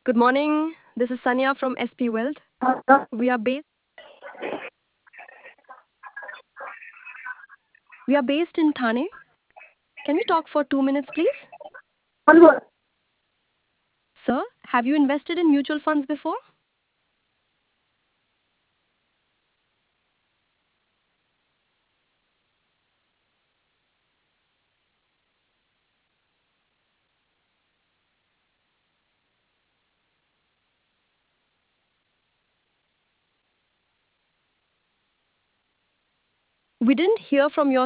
Good morning. This is Sanya from SP Wealth. We are based we are based in Thane. Can we talk for 2 minutes, please? Sir, have you invested in mutual funds before? We didn't hear from your